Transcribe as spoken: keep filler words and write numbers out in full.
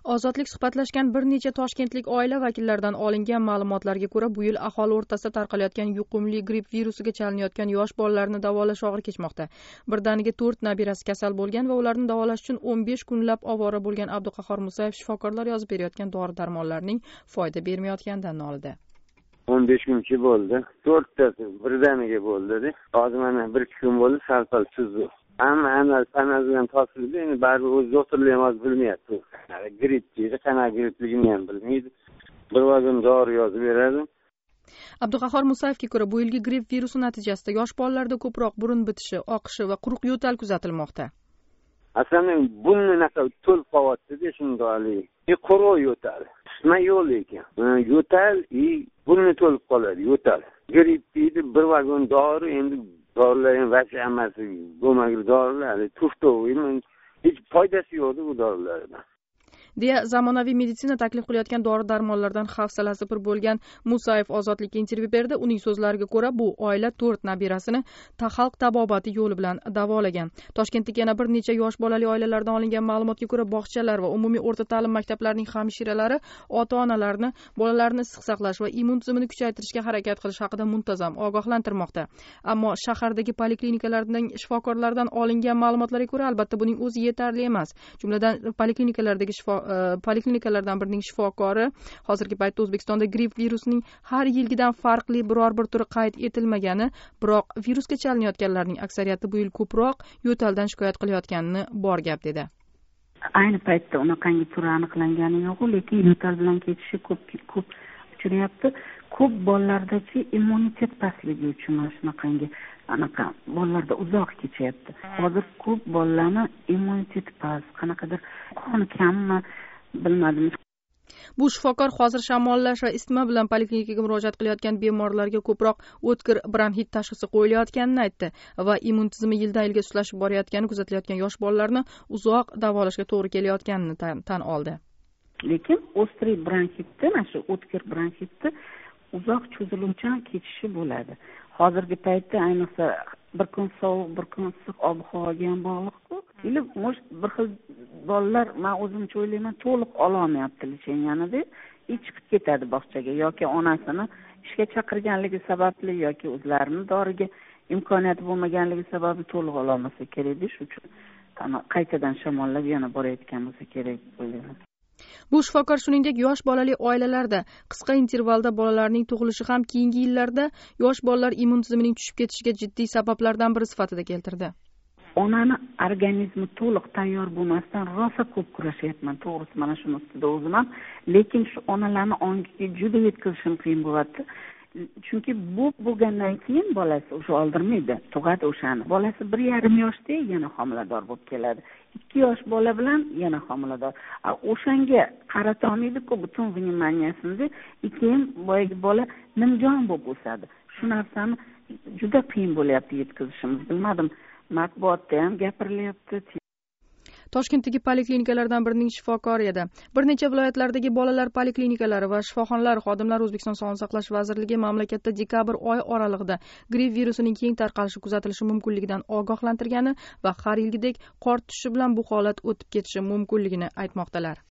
Ozodlik suhbatlashgan bir necha toshkentlik oila vakillaridan olingan ma'lumotlarga ko'ra, bu yil aholi o'rtasida tarqalayotgan yuqumli gripp virusiga chalinayotgan yosh bolalarni davolash og'ir kechmoqda. Birdaniga to'rt nabirasi kasal bo'lgan va ularni davolash uchun o'n besh kunlab ovora bo'lgan Abduqahhor Musayev shifokorlar yozib berayotgan dori-darmonlarning foyda bermayotganidan nolidi. o'n besh kuncha bo'ldi. to'rttasi birdaniga bo'ldi. Hozir mana bir ikki kun bo'ldi, sal-pal suzdi. Hamma anal panal bilan topshirdi. Endi baribir o'z doktorlar ham hozir bilmayapti. Gripp deydi, qanaqa grippligini ham bilmaydi. Bir vazn dori yozib beradi. Abduqahhor Musayevga ko'ra, bu yilgi gripp virusi natijasida yosh bolalarda ko'proq burun bitishi, oqishi va quruq yo'tal kuzatilmoqda. Aslida bunni naqa to'lib qolyapti-da, shundoqli. E quruq yo'tal. Nima yo'l ekan? Yo'tal i bunni to'lib qoladi, yo'tal. Gripp deydi, bir vazn dori, endi dorilar ham vaqti hammasi bo'lmagan dorilar, tuftovi, hech foydasi yo'q bu dorilardan. deya zamonaviy meditsina taklif qilayotgan dori-darmonlardan hafsalasi pir bo'lgan Musayev Ozodlikka intervyu berdi. Uning so'zlariga ko'ra, bu oila to'rt nabirasini xalq tabobati yo'li bilan davolagan. Toshkentdagi yana bir necha yosh bolali oilalardan olingan ma'lumotga ko'ra, bog'chalar va umumiy o'rta ta'lim maktablarining hamshiralari ota-onalarni bolalarni issiq saqlash va immun tizimini kuchaytirishga harakat qilish haqida muntazam ogohlantirmoqda. Ammo shahardagi poliklinikalarning shifokorlaridan olingan ma'lumotlarga ko'ra, albatta buning o'zi yetarli emas. Jumladan poliklinikalardagi shifo poliklinikalardan birining shifokori hozirgi paytda O'zbekistonda gripp virusining har yilgidan farqli biror bir turi qayd etilmagani, biroq virusga chalinayotganlarning aksariyati bu yil ko'proq yo'taldan shikoyat qilayotganini bor gap dedi. Ayni paytda unaqangi turi aniqlangani yo'q, lekin yo'tal bilan ketishi ko'p ko'p uchrayapti. Ko'p bolalardachi immunitet pastligi uchun mana shunaqangi anaqa bolalarda uzoq kechyapti. Hozir ko'p bolalarni immuniteti past, qanaqadir qoni kammi bilmadim. Bu shifokor hozir shamollash va isitma bilan poliklinikaga murojaat qilayotgan bemorlarga ko'proq o'tkir bronxit tashxisi qo'yilayotganini aytdi va immun tizimi yildan yilga sustlashib borayotgani kuzatilayotgan yosh bolalarni uzoq davolashga to'g'ri kelayotganini tan oldi. Lekin ostriy bronxitda, mana shu o'tkir bronxitda uzoq cho'ziluvchan kechishi bo'ladi. Hozirgi paytda ayniqsa bir kun sovuq, bir kun issiq ob-havoga ham bog'liq-ku. Ili mo'sh bir xil bolalar, men o'zimcha o'ylayman, to'liq ola olmayapti licheniyani-da, chiqib ketadi bog'chaga yoki onasini ishga chaqirganligi sababli yoki o'zlarini doriga imkoniyati bo'lmaganligi sababli to'liq ola olmasa kerak-da, shuning uchun qaytadan shamollab yana borayotgan bo'lsa kerak o'ylayman. Bu shifokor shuningdek yosh bolali oilalarda qisqa intervalda bolalarning tug'ilishi ham keyingi yillarda yosh bolalar immun tizimining tushib ketishiga jiddiy sabablardan biri sifatida keltirdi. Onani organizmi to'liq tayyor bo'lmasdan rosa ko'p kurashyapman, to'g'risi mana shuni ustida o'zim ham, lekin shu onalarni ongiga juda yetkazishim qiyin bo'lyapti. Chunki bu bo'lgandan keyin bolasi o'sha oldirmaydi, tug'adi o'shani. Bolasi bir yarim yoshda yana homilador bo'lib keladi. ikki yosh bola bilan yana homilador. O'shanga qarata olmaydi-ku butun vnimaniyasini, keyin boyagi bola nimjon bo'lib o'sadi. Shu narsani juda qiyin bo'lyapti yetkazishimiz. Bilmadim, matbuotda ham gapirilyapti. Toshkentdagi poliklinikalardan birining shifokori edi. Bir necha viloyatlardagi bolalar poliklinikalari va shifoxonalar xodimlari O'zbekiston Sog'liqni saqlash vazirligi mamlakatda dekabr oyi oralig'ida gripp virusining keng tarqalishi kuzatilishi mumkinligidan ogohlantirgani va har yilgidek qor tushishi bilan bu holat o'tib ketishi mumkinligini aytmoqdalar.